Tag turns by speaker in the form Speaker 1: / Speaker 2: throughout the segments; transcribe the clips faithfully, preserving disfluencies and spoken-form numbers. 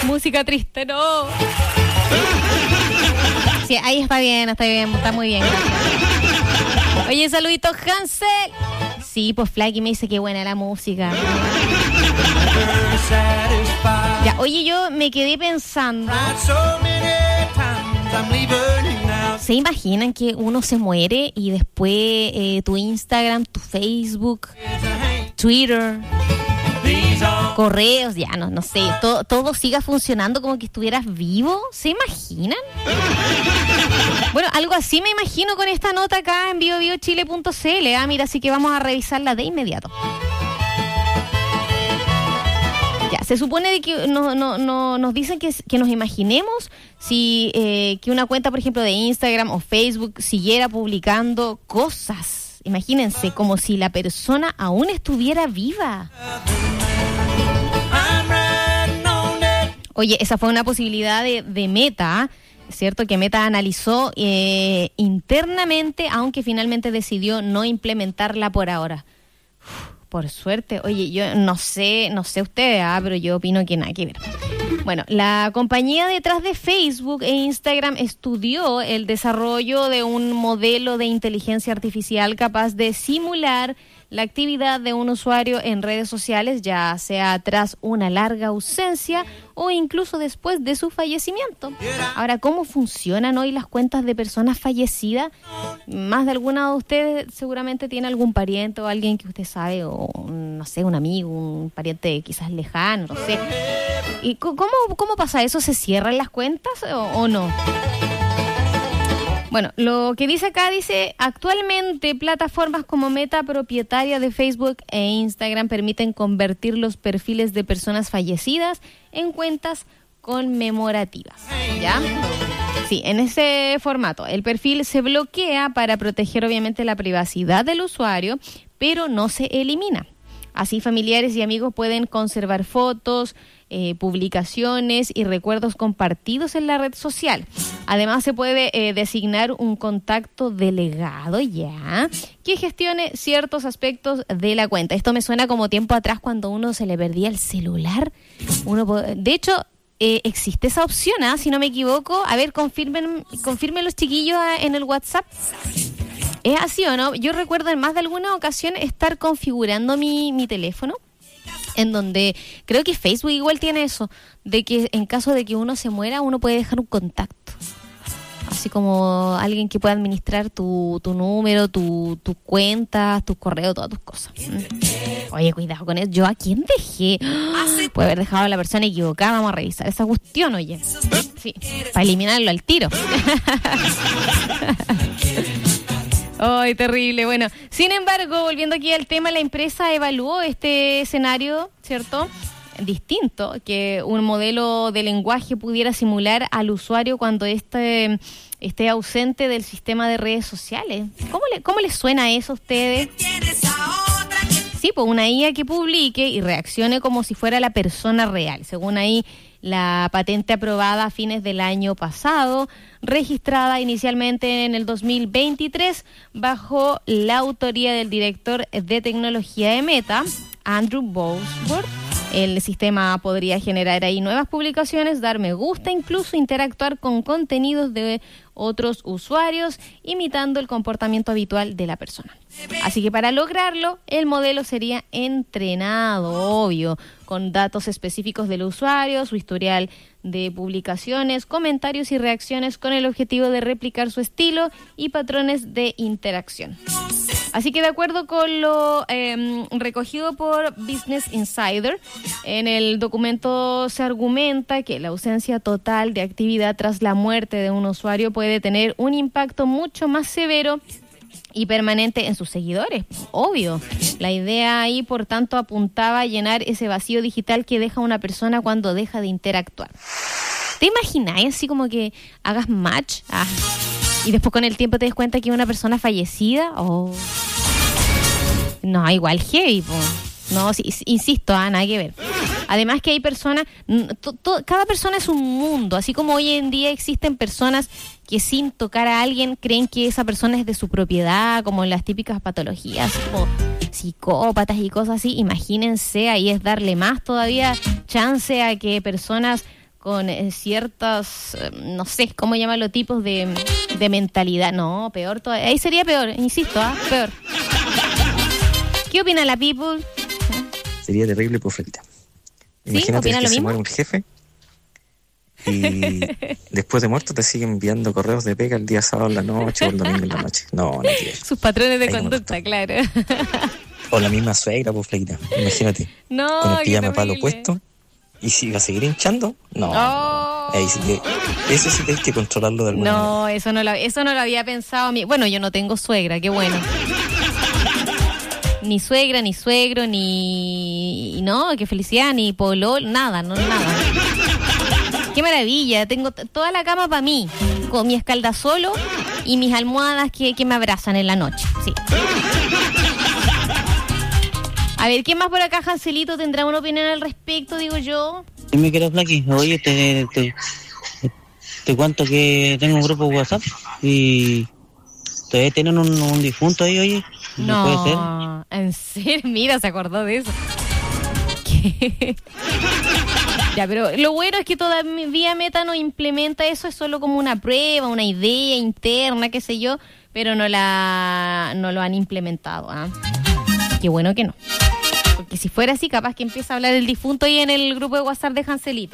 Speaker 1: música triste, no. Sí, ahí está bien, está bien, está muy bien, gracias. Oye, saluditos, Hansel. Sí, pues Flaky me dice que buena la música. Ya, oye, yo me quedé pensando. ¿Se imaginan que uno se muere y después eh, tu Instagram, tu Facebook, Twitter, correos, ya no, no sé, todo, todo siga funcionando como que estuvieras vivo? ¿Se imaginan? Bueno, algo así me imagino con esta nota acá en bio bio chile punto c l. Ah, mira, así que vamos a revisarla de inmediato. Ya, se supone de que no, no, no, nos dicen que, que nos imaginemos si eh, que una cuenta, por ejemplo, de Instagram o Facebook siguiera publicando cosas. Imagínense, como si la persona aún estuviera viva. Oye, esa fue una posibilidad de, de Meta, ¿cierto? Que Meta analizó eh, internamente, aunque finalmente decidió no implementarla por ahora. Uf, por suerte. Oye, yo no sé, no sé ustedes, ah, pero yo opino que nada que ver. Bueno, la compañía detrás de Facebook e Instagram estudió el desarrollo de un modelo de inteligencia artificial capaz de simular la actividad de un usuario en redes sociales, ya sea tras una larga ausencia o incluso después de su fallecimiento. Ahora, ¿cómo funcionan hoy las cuentas de personas fallecidas? Más de alguna de ustedes seguramente tiene algún pariente o alguien que usted sabe, o no sé, un amigo, un pariente quizás lejano, no sé. ¿Y cómo, cómo pasa eso? ¿Se cierran las cuentas o, o no? Bueno, lo que dice acá, dice, actualmente plataformas como Meta, propietaria de Facebook e Instagram, permiten convertir los perfiles de personas fallecidas en cuentas conmemorativas, ¿ya? Sí, en ese formato. El perfil se bloquea para proteger obviamente la privacidad del usuario, pero no se elimina. Así familiares y amigos pueden conservar fotos, eh, publicaciones y recuerdos compartidos en la red social. Además se puede eh, designar un contacto delegado ya que gestione ciertos aspectos de la cuenta. Esto me suena como tiempo atrás cuando uno se le perdía el celular. Uno puede, de hecho, eh, existe esa opción, ¿eh? Si no me equivoco. A ver, confirmen, confirmen los chiquillos en el WhatsApp. ¿Es así o no? Yo recuerdo en más de alguna ocasión estar configurando mi, mi teléfono, en donde creo que Facebook igual tiene eso, de que en caso de que uno se muera, uno puede dejar un contacto. Así como alguien que pueda administrar tu, tu número, tu, tus cuentas, tus correos, todas tus cosas. ¿Mm? Oye, cuidado con eso. ¿Yo a quién dejé? ¡Oh! Puede haber dejado a la persona equivocada. Vamos a revisar esa cuestión, oye. Sí, para eliminarlo al tiro. Ay, terrible. Bueno, sin embargo, volviendo aquí al tema, la empresa evaluó este escenario, ¿cierto?, distinto, que un modelo de lenguaje pudiera simular al usuario cuando éste esté ausente del sistema de redes sociales. ¿Cómo le, cómo les suena eso a ustedes? Sí, pues una I A que publique y reaccione como si fuera la persona real. Según ahí, la patente aprobada a fines del año pasado, registrada inicialmente en el dos mil veintitrés bajo la autoría del director de tecnología de Meta, Andrew Bosworth. El sistema podría generar ahí nuevas publicaciones, dar me gusta, incluso interactuar con contenidos de otros usuarios, imitando el comportamiento habitual de la persona. Así que para lograrlo, el modelo sería entrenado, obvio, con datos específicos del usuario, su historial de publicaciones, comentarios y reacciones, con el objetivo de replicar su estilo y patrones de interacción. Así que de acuerdo con lo eh, recogido por Business Insider, en el documento se argumenta que la ausencia total de actividad tras la muerte de un usuario puede tener un impacto mucho más severo y permanente en sus seguidores. Obvio. La idea ahí, por tanto, apuntaba a llenar ese vacío digital que deja una persona cuando deja de interactuar. ¿Te imagináis así como que hagas match? Ah. Y después con el tiempo te des cuenta que es una persona fallecida. Oh. No, igual heavy, po. No, sí, insisto, ah, nada que ver. Además que hay personas, to, to, cada persona es un mundo, así como hoy en día existen personas que sin tocar a alguien creen que esa persona es de su propiedad, como las típicas patologías, como psicópatas y cosas así. Imagínense, ahí es darle más todavía chance a que personas con eh, ciertos, eh, no sé, ¿cómo llamarlo? Tipos de, de mentalidad. No, peor todavía. Ahí sería peor, insisto, ¿ah? ¿eh? Peor. ¿Qué opina la people?
Speaker 2: Sería terrible, pues, Flaquita.
Speaker 1: ¿Sí?
Speaker 2: Imagínate
Speaker 1: ¿Opina
Speaker 2: que
Speaker 1: lo
Speaker 2: se
Speaker 1: mismo?
Speaker 2: muere un jefe y después de muerto te siguen enviando correos de pega el día sábado en la noche o el domingo en la noche. No, no quiero.
Speaker 1: Sus patrones de
Speaker 2: Ahí no me
Speaker 1: conducta,
Speaker 2: gustó.
Speaker 1: claro.
Speaker 2: O la misma suegra, pues, Flaquita. Imagínate.
Speaker 1: No,
Speaker 2: Con el
Speaker 1: qué
Speaker 2: pijama palo
Speaker 1: terrible.
Speaker 2: puesto. ¿Y si va a seguir hinchando? No.
Speaker 1: Oh.
Speaker 2: no. Ahí sí que, eso sí que hay que controlarlo de alguna manera.
Speaker 1: No, eso no, lo, eso no lo había pensado a mí. Bueno, yo no tengo suegra, qué bueno. Ni suegra, ni suegro, ni... No, qué felicidad, ni polol, nada, no, nada. Qué maravilla, tengo t- toda la cama para mí, con mi escaldasolo y mis almohadas que, que me abrazan en la noche, sí. A ver, ¿qué más por acá, Hanselito? ¿Tendrá una opinión al respecto, digo yo?
Speaker 3: Y me quiero Flaqui, oye, te, te, te cuento que tengo un grupo de WhatsApp y todavía tienen un, un difunto ahí, oye.
Speaker 1: No,
Speaker 3: puede ser?
Speaker 1: en serio, mira, se acordó de eso. ¿Qué? Ya, pero lo bueno es que todavía Meta no implementa eso, es solo como una prueba, una idea interna, qué sé yo, pero no la no lo han implementado, ¿ah? Qué bueno que no. Porque si fuera así, capaz que empieza a hablar el difunto ahí en el grupo de WhatsApp de Hanselito.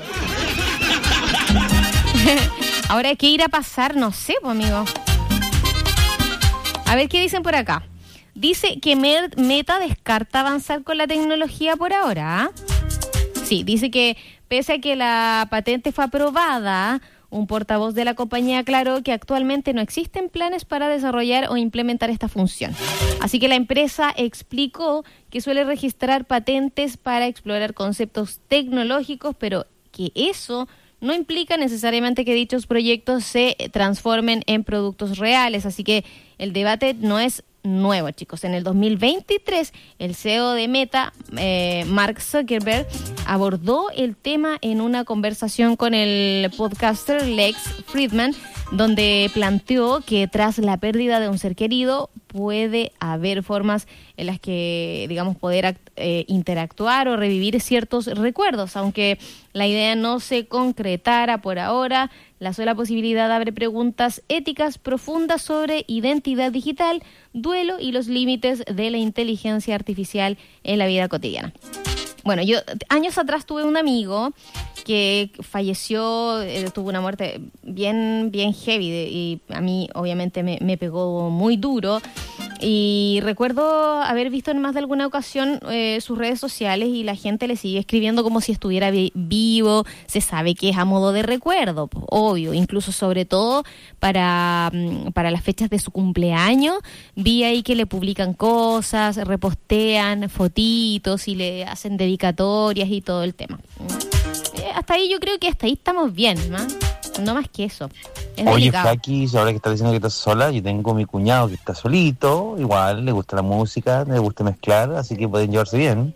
Speaker 1: Ahora, ¿qué irá a pasar? No sé, pues, amigo. A ver qué dicen por acá. Dice que Meta descarta avanzar con la tecnología por ahora. Sí, dice que pese a que la patente fue aprobada, un portavoz de la compañía aclaró que actualmente no existen planes para desarrollar o implementar esta función. Así que la empresa explicó que suele registrar patentes para explorar conceptos tecnológicos, pero que eso no implica necesariamente que dichos proyectos se transformen en productos reales. Así que el debate no es nuevo, chicos. En el dos mil veintitrés, el C E O de Meta, eh, Mark Zuckerberg, abordó el tema en una conversación con el podcaster Lex Fridman, donde planteó que tras la pérdida de un ser querido puede haber formas en las que, digamos, poder eh, interactuar o revivir ciertos recuerdos. Aunque la idea no se concretara por ahora, la sola posibilidad abre preguntas éticas profundas sobre identidad digital, duelo y los límites de la inteligencia artificial en la vida cotidiana. Bueno, yo años atrás tuve un amigo que falleció, eh, tuvo una muerte bien, bien heavy de, y a mí obviamente me, me pegó muy duro. Y recuerdo haber visto en más de alguna ocasión eh, sus redes sociales y la gente le sigue escribiendo como si estuviera vi- vivo. Se sabe que es a modo de recuerdo, pues, obvio, incluso sobre todo para, para las fechas de su cumpleaños. Vi ahí que le publican cosas, repostean fotitos y le hacen dedicatorias y todo el tema. Eh, hasta ahí yo creo que hasta ahí estamos bien, ¿no? No más que eso. Es
Speaker 4: Oye,
Speaker 1: delicado.
Speaker 4: Flaqui, ahora que estás diciendo que estás sola, yo tengo mi cuñado que está solito, igual, le gusta la música, le gusta mezclar, así que pueden llevarse bien.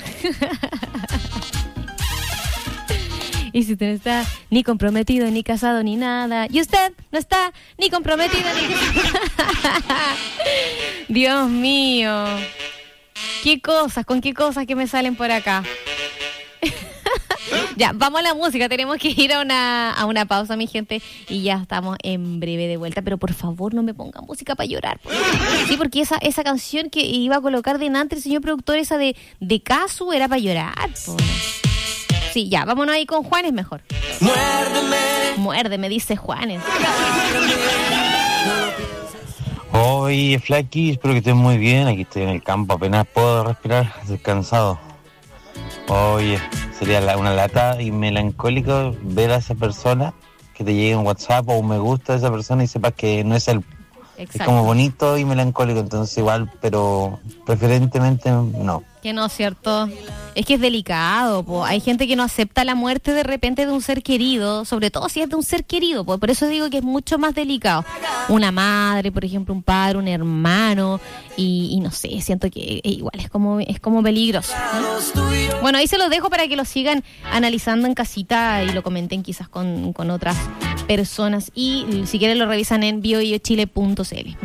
Speaker 1: Y si usted no está ni comprometido, ni casado, ni nada. Y usted no está ni comprometido, ni casado. Dios mío. ¿Qué cosas? ¿Con qué cosas que me salen por acá? Ya, vamos a la música. Tenemos que ir a una, a una pausa, mi gente. Y ya estamos en breve de vuelta. Pero por favor, no me pongan música para llorar. Por favor. Sí, porque esa, esa canción que iba a colocar delante el señor productor, esa de, de Casu, era para llorar. Por... Sí, ya, vámonos ahí con Juanes mejor.
Speaker 5: Muérdeme.
Speaker 1: Muérdeme, dice Juanes.
Speaker 4: Oye, Flaqui, espero que estés muy bien, aquí estoy en el campo, apenas puedo respirar, descansado. Oye, sería la, una lata y melancólico ver a esa persona, que te llegue un WhatsApp o un me gusta de esa persona y sepas que no es él.
Speaker 1: Exacto.
Speaker 4: Es como bonito y melancólico, entonces igual, pero preferentemente no.
Speaker 1: Que no, ¿cierto? Es que es delicado, po. Hay gente que no acepta la muerte de repente de un ser querido, sobre todo si es de un ser querido, po. Por eso digo que es mucho más delicado. Una madre, por ejemplo, un padre, un hermano, y, y no sé, siento que igual es como, es como peligroso, ¿no? Bueno, ahí se los dejo para que lo sigan analizando en casita y lo comenten quizás con, con otras personas. Y si quieren lo revisan en bio bio chile punto c l.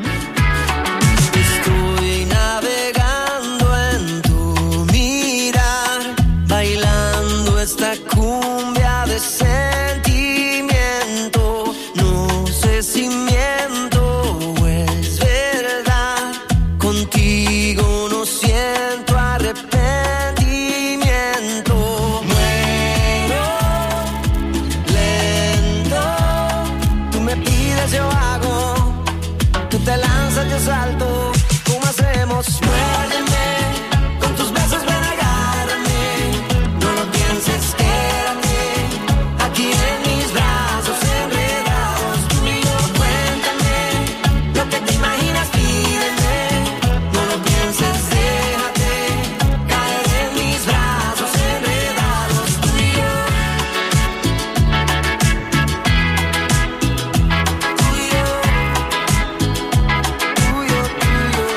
Speaker 5: Estoy navegando en tu mirar, bailando esta cumbia de sentimiento. No sé si miento o es verdad. Contigo no siento arrepentimiento. Muero lento. Tú me pides, yo hago. Tú te lanzas, yo salto. ¿Cómo hacemos? Muérdeme. Con tus besos ven, agárrame. No lo pienses, quédate aquí en mis brazos enredados. Tú y yo, cuéntame lo que te imaginas, pídeme. No lo pienses, déjate caer en mis brazos enredados. Tú y yo. Tú y yo. Tú y yo, tú y yo.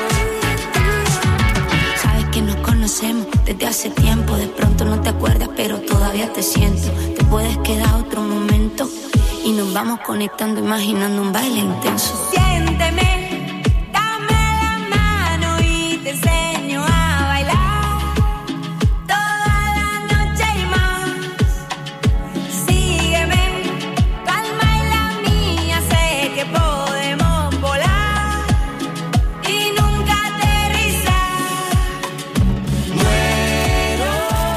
Speaker 6: Sabes que nos conocemos desde hace tiempo. De pronto no te acuerdas, pero todavía te siento. Te puedes quedar otro momento y nos vamos conectando, imaginando un baile intenso.
Speaker 7: Siénteme, dame la mano y te enseño a bailar toda la noche y más. Sígueme, tu alma y la mía, sé que podemos volar y nunca aterrizar.
Speaker 5: Muero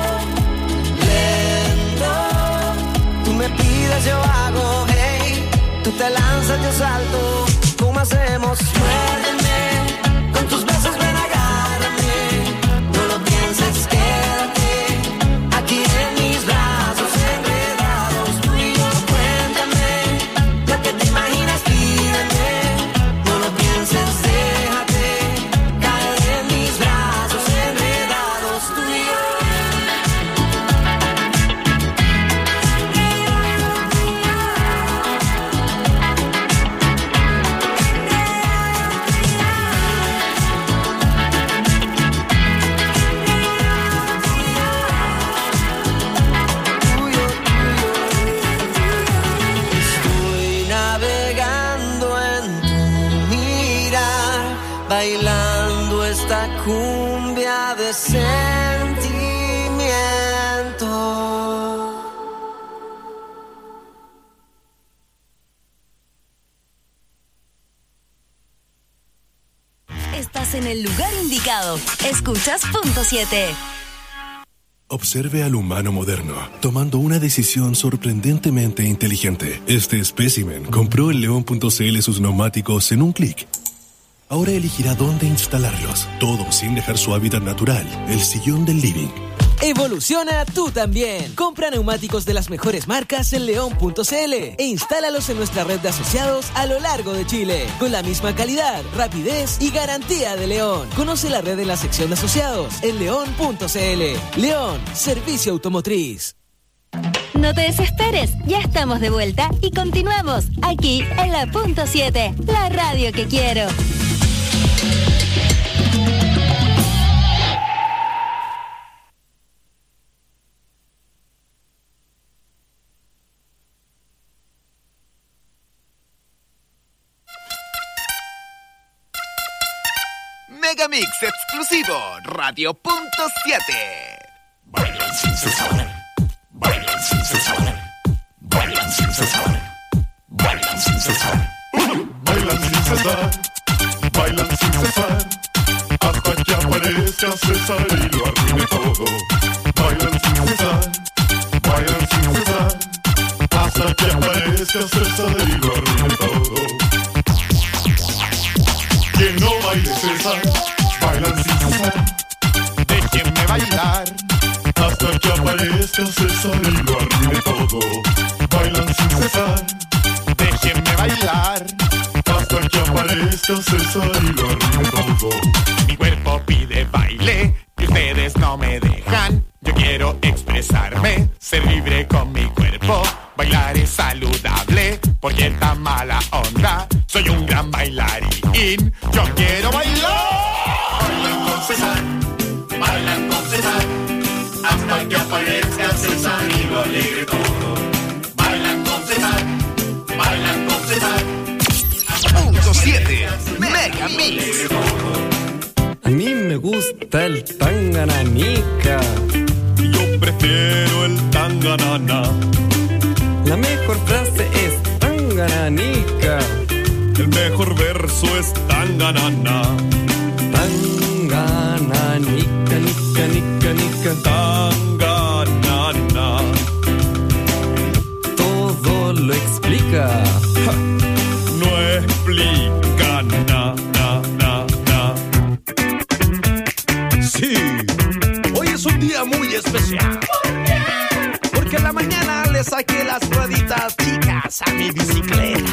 Speaker 5: lento. Tú me pides, yo hago. Hey, tú te lanzas, yo salto. ¿Cómo hacemos? Muérdeme. Con tus besos ven, agárrame. No lo pienses, quédate aquí en mis brazos enredados. Tú y yo, cuéntame lo que te imaginas, pídeme. No lo pienses, déjate caer en mis brazos enredados. Tú y yo. Estoy navegando en tu mirar, bailando esta cumbia de sentimiento.
Speaker 8: Estás en el lugar indicado. Escuchas punto siete.
Speaker 9: Observe al humano moderno, tomando una decisión sorprendentemente inteligente. Este espécimen compró en león punto c l sus neumáticos en un clic. Ahora elegirá dónde instalarlos, todo sin dejar su hábitat natural, el sillón del living.
Speaker 10: Evoluciona tú también. Compra neumáticos de las mejores marcas en león punto c l e instálalos en nuestra red de asociados a lo largo de Chile, con la misma calidad, rapidez y garantía de León. Conoce la red en la sección de asociados en león punto c l. León, servicio automotriz.
Speaker 8: No te desesperes, ya estamos de vuelta y continuamos aquí en la punto siete, la radio que quiero.
Speaker 11: Megamix exclusivo, Radio punto siete.
Speaker 12: Bailan sin cesar, bailan sin cesar, bailan sin cesar, bailan sin cesar, bailan sin cesar, bailan sin cesar, hasta que aparezca César y lo arruine todo. Bailan sin cesar, bailan sin cesar, hasta que aparezca César y lo arruine todo. Que no baile César, bailan sin cesar.
Speaker 11: Déjenme bailar
Speaker 12: hasta que aparezca César y lo arruine todo. Bailan sin cesar.
Speaker 11: Déjenme bailar
Speaker 12: hasta que aparezca César y lo arruine todo.
Speaker 11: Mi cuerpo pide baile y ustedes no me dejan. Yo quiero expresarme, ser libre con mi cuerpo. Bailar es saludable porque está mala onda. Soy un gran bailarín. Yo quiero bailar.
Speaker 12: Bailan con César, bailan con César, hasta que aparezca César y lo alegre todo. Bailan con César, bailan con César.
Speaker 11: Punto siete, Megamix.
Speaker 13: A mí me gusta el tangananica.
Speaker 12: Yo prefiero el tanganana.
Speaker 13: La mejor frase es tangananica.
Speaker 12: El mejor verso es tanganana.
Speaker 13: Tangananica, nica, nica, nica.
Speaker 12: Tanganana.
Speaker 13: Todo lo explica.
Speaker 12: Ja. No explica na, na, na, na. Sí, hoy es un día muy especial. ¿Por qué? Porque en la mañana le saqué las rueditas chicas a mi bicicleta.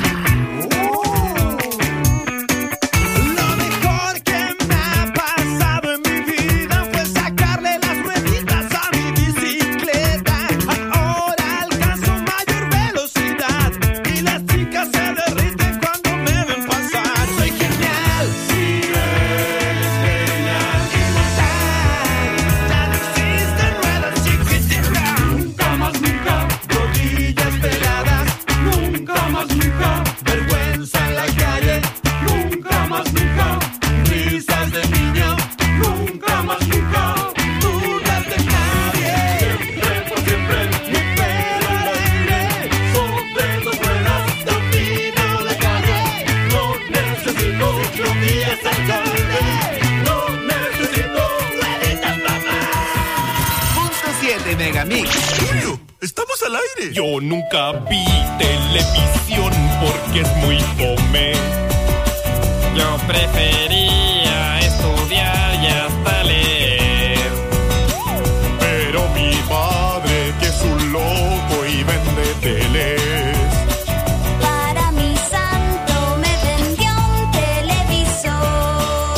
Speaker 11: Estamos al aire.
Speaker 12: Yo nunca vi televisión porque es muy fome.
Speaker 14: Yo prefería estudiar y hasta leer.
Speaker 12: Pero mi padre, que es un loco y vende teles,
Speaker 6: Para mi santo me vendió un televisor.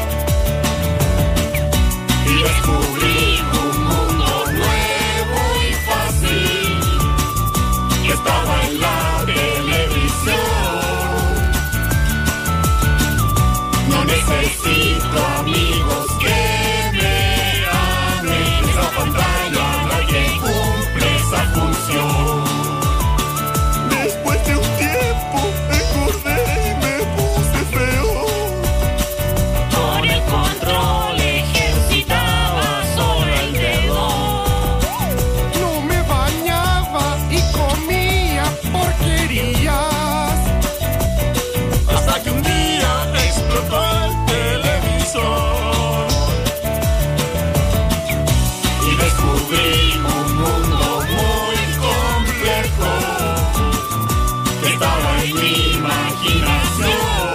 Speaker 12: y descubrí un mundo nuevo y fácil que estaba en la televisión. No necesito amigos que me amen. Esa pantalla la que cumple esa función. Después de un tiempo engordé y me puse feo.
Speaker 14: Con el control ejercitaba solo el dedo.
Speaker 11: No me bañaba y comía porquerías.
Speaker 12: Hasta que un día explotó el televisor y descubrí un mundo muy complejo que estaba en mi imaginación.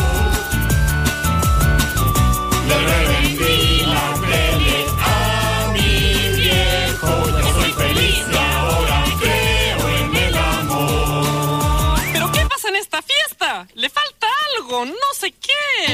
Speaker 12: Le revendí la tele a mi viejo. Yo soy feliz y ahora creo en el amor.
Speaker 14: ¿Pero qué pasa en esta fiesta? Le falta algo, no sé qué.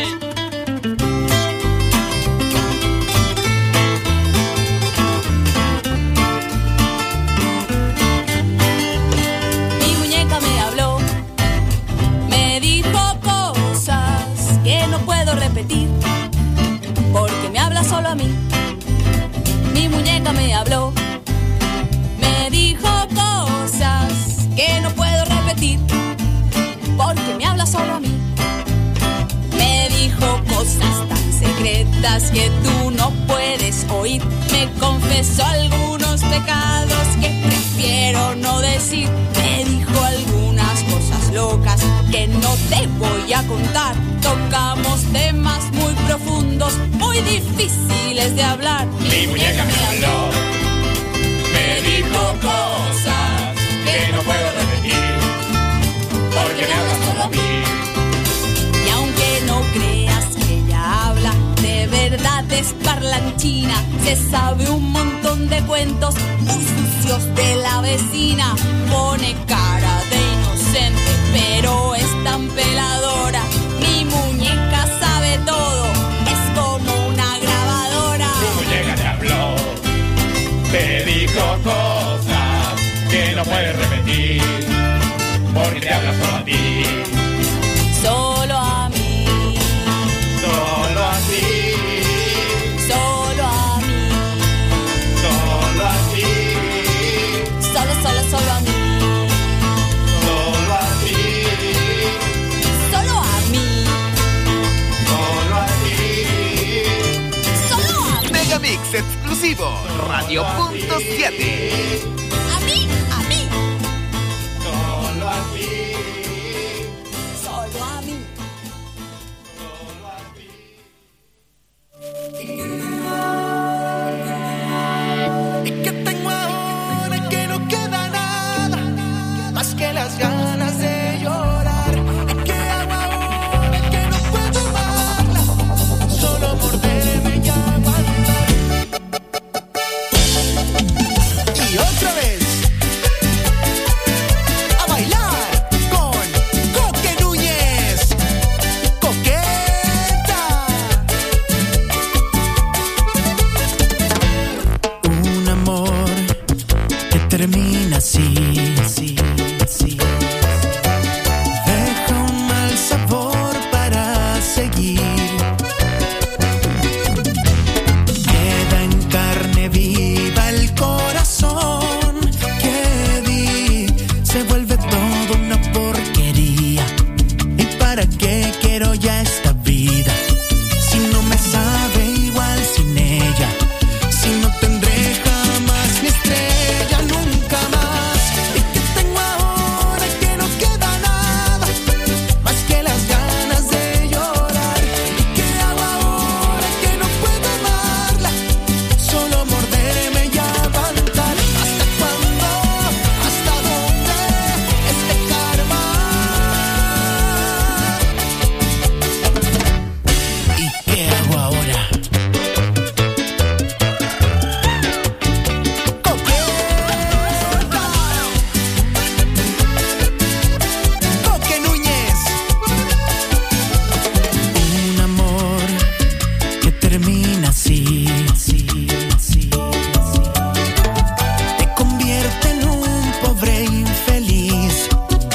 Speaker 7: Mi muñeca me habló, me dijo cosas que no puedo repetir, porque me habla solo a mí. Mi muñeca me habló, me dijo cosas que no puedo repetir, porque me habla solo a mí. Me dijo cosas tan secretas que tú no puedes oír. Me confesó algunos pecados que prefiero no decir. Me dijo algunas cosas locas que no te voy a contar. Tocamos temas muy profundos, muy difíciles de hablar.
Speaker 12: Mi muñeca me habló, me dijo cosas que no puedo repetir, porque me habla solo a mí.
Speaker 7: Y aunque no creas que ella habla, de verdad es parlanchina. Se sabe un montón de cuentos muy sucios de la vecina. Pone cara de inocente, pero es tan peladora. Mi muñeca sabe todo, es como una grabadora.
Speaker 12: Mi muñeca te habló, te dijo cosas que no puedes repetir, porque te habla solo a ti.
Speaker 7: Solo a mí,
Speaker 12: Solo a ti,
Speaker 7: solo a mí,
Speaker 12: solo a ti,
Speaker 7: solo, solo, solo a mí,
Speaker 12: solo a ti,
Speaker 7: solo a mí,
Speaker 12: solo a ti.
Speaker 7: solo a mí.
Speaker 15: Megamix exclusivo, Radio Punto siete.
Speaker 7: A mí, a mí.
Speaker 15: así, así, así. Deja un mal sabor para seguir. Queda en carne viva el corazón que di. Se vuelve todo una porquería. ¿Y para qué quiero ya esta vida? Si no me sabe igual sin ella. Si no tendré jamás mi estrella, nunca más. ¿Y qué tengo ahora que no queda nada? Más que las ganas de llorar. ¿Y qué hago ahora que no puedo amarla? Solo morderme y aguantar. ¿Hasta cuándo? ¿Hasta dónde? Este karma. ¿Y qué hago ahora? Coque Núñez. Un amor que termina así, así, así, así. Te convierte en un pobre infeliz.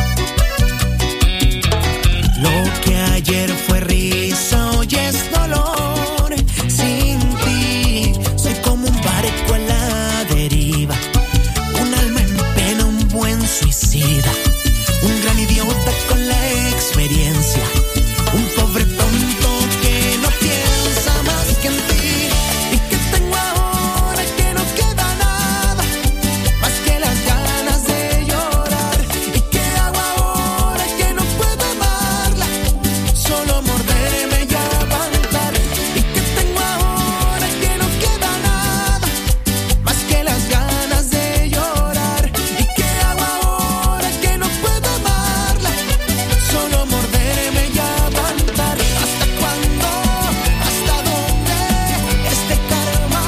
Speaker 15: Lo que ayer fue risa hoy es dolor. Sin ti soy como un barco a la deriva. Un alma en pena, un buen suicida. Un gran idiota con la experiencia. Un pobre tonto que no piensa más que en ti. ¿Y qué tengo ahora que no queda nada? Más que las ganas de llorar. ¿Y qué hago ahora que no puedo amarla? Solo morderme y aguantar. ¿Y qué tengo ahora que no queda nada? Más que las ganas de llorar. ¿Y qué hago ahora que no puedo amarla? Solo morderme y aguantar. ¿Hasta cuándo? ¿Hasta dónde? Este karma.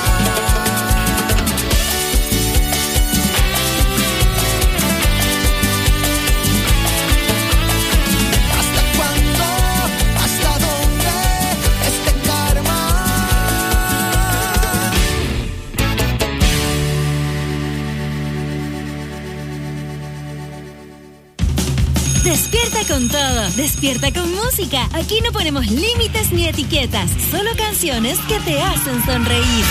Speaker 15: ¿Hasta cuándo? ¿Hasta dónde? Este karma.
Speaker 8: Despierta con todo, despierta con música. Aquí no ponemos límites ni etiquetas, solo canciones que te hacen sonreír.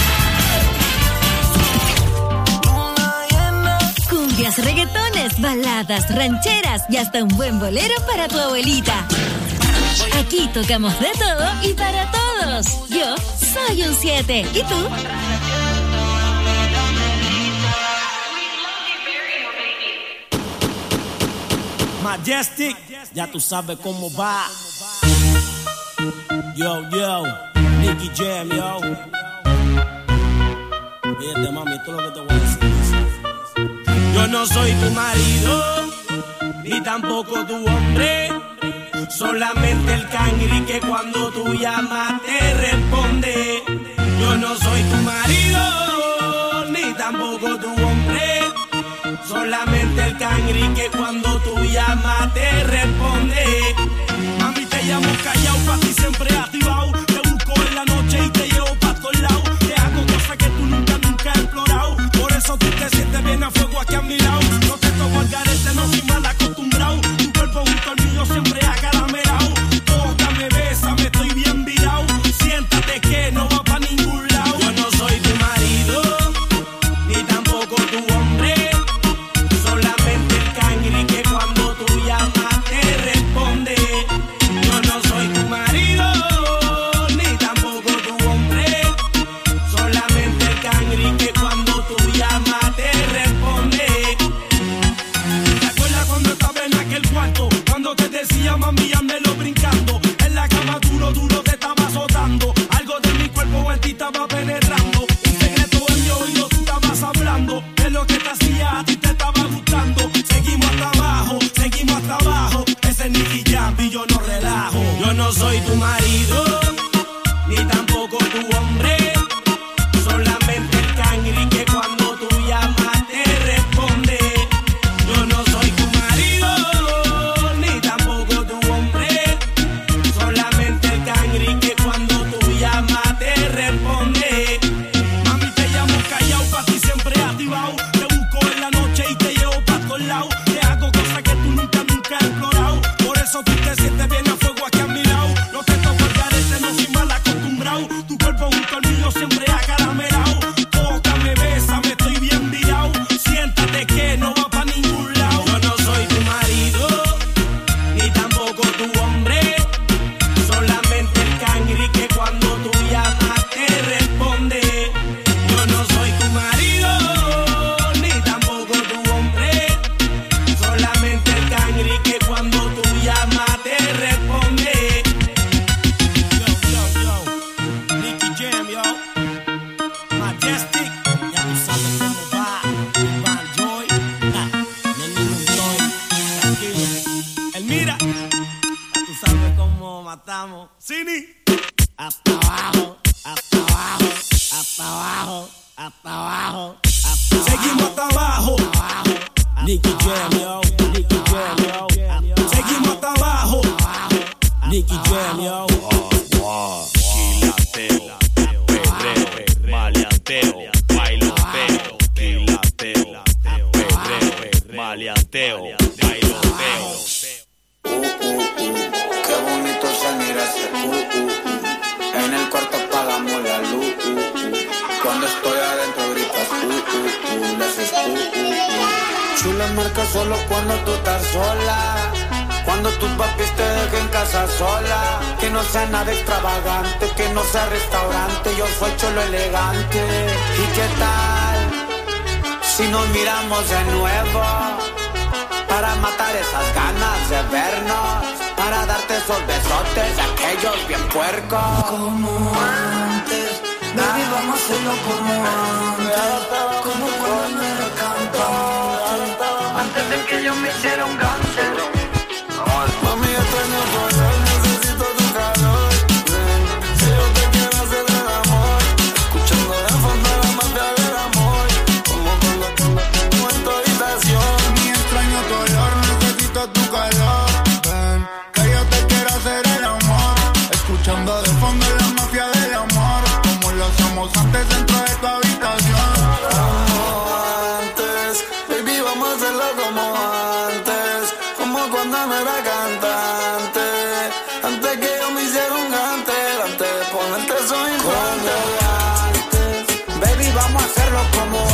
Speaker 8: Cumbias, reggaetones, baladas, rancheras y hasta un buen bolero para tu abuelita. Aquí tocamos de todo y para todos. Yo soy un siete. ¿Y tú?
Speaker 16: Majestic, ya tú sabes cómo va. Yo, yo, Nicky Jam, yo. Fíjate, mami, esto es lo que te voy a decir. Yo no soy tu marido, ni tampoco tu hombre. Solamente el cangri que cuando tú llamas te responde. Yo no soy tu marido, ni tampoco tu hombre. Solamente el cangri que cuando tú llamas te responde. Mami, te llamo callao, pa' ti siempre activado. Te busco en la noche y te llevo pa' todos lados. Te hago cosas que tú nunca, nunca has explorado. Por eso tú te sientes bien a fuego aquí a mi lado. No te toco al garete, no soy mal acostumbrado. Tu cuerpo junto al mío siempre acaramelao. Tócame, bésame, estoy bien virado. Siéntate que no va pa' ningún lado. Yo no soy tu marido, ni tampoco tu hombre. Solamente el cangri que cuando tú llamas te responde. Yo no soy tu marido, ni tampoco tu hombre. Solamente el cangri que cuando tú llamas te responde. al lado. Te hago cosas que tú nunca, nunca has explorado. Por eso tú te sientes bien a fuego aquí a mi lado. No te toco el garete, no soy mal acostumbrado. Tu cuerpo junto al mío siempre acaramelado. Tócame, bésame, estoy bien virado. Siéntate que no va pa' ningún lado. Yo no soy tu marido, ni tampoco tu hombre. Solamente el cangri que cuando tú llamas te responde. Yo no soy tu marido, ni tampoco tu hombre. Solamente el cangri que cuando tú llamas te responde. Yo, yo, yo, Nicky Jam, yo, Majestic, ya tú sabes cómo va. Van Joy, ja, no hay ningún toy, tranquilo. El mira, ya tú sabes cómo matamos. Cini, hasta abajo, hasta abajo, hasta abajo, hasta abajo, hasta abajo. Seguimos hasta abajo. Nicky Jam, yo, Nicky Jam, yo. Seguimos hasta abajo. Nicky Jam, yo.
Speaker 17: Quilateo, perreo, maleanteo, bailoteo, quilateo, perreo, maleanteo, bailoteo.
Speaker 18: Uh, uh, uh, qué bonito se mira ese uh, uh, uh. En el cuarto apagamos la luz uh, uh. Cuando estoy adentro gritas uh, uh, uh. Le haces uh, uh, uh. Chula marca solo cuando tú estás sola. Cuando tus papis te dejen casa sola. Que no sea nada extravagante, que no sea restaurante. Yo soy cholo elegante. ¿Y qué tal si nos miramos de nuevo? Para matar esas ganas de vernos. Para darte esos besotes de aquellos bien puercos.
Speaker 5: Como antes, baby, vamos a hacerlo como antes. Como cuando no era cantante. Antes de que yo me hiciera un gante.
Speaker 18: Mami, extraño tu olor, necesito tu calor. Si yo te quiero hacer el amor, escuchando de fondo la mafia del amor. Como cuando como en tu habitación.
Speaker 19: Mami, extraño tu olor, necesito tu calor. Ven, que yo te quiero hacer el amor, escuchando de fondo la mafia del amor. Como lo hacemos antes dentro de tu habitación.
Speaker 18: Como antes, baby, vamos a hacerlo como antes. Como cuando no era cantante. Antes que yo me hiciera un gante. Antes de ponerte soy infante. Como antes, baby, vamos a hacerlo como